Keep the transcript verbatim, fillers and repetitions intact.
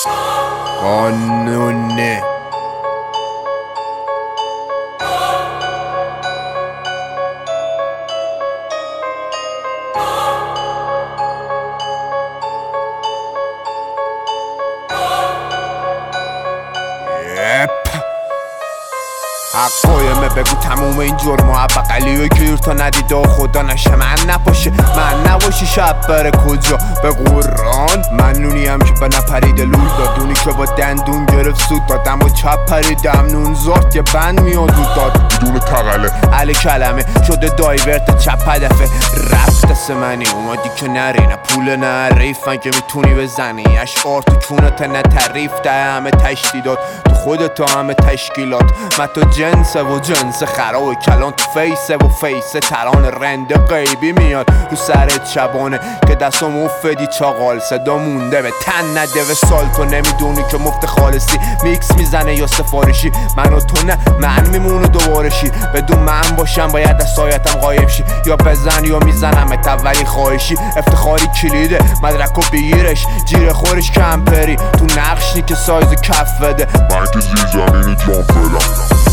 قانونه حقایمه بگو تموم این جرم و بقلی و گیر تا ندیده و خدا نشه من نپاشه من نباشی شب بره کجا به قرآن من نونیم که به نپریده لول دادونی که با دندون گرفت سود دادم و چپ پریدم نون زارت یه بند میاد رو داد بدون تقله علی کلمه شده دایورت چپ هدفه رفت دست منی اومدی که نری نه پول نه ریفن که میتونی بزنی اشعار تو چونت نه تعریف ده همه تشدیدات تو خودت همه تشکیلات من تو جنسه و جنس خراب کلان تو فیسه و فیسه تران رنده غیبی میاد رو سرت شبانه که دستو مفدی چاقال صدا مونده به تن نده و سال تو نمیدونی که مفت خالصی میکس میزنه یا سفارشی من و تو نه من میمونو دوبارشی بدون من باشم باید از سایتم غایب شی یا بزن یا میزنم اولی خواهشی افتخاری کلیده مدرکو بگیرش جیر خورش کمپری تو نقشی که سایز کف بده من که زیر زمین جان فعلا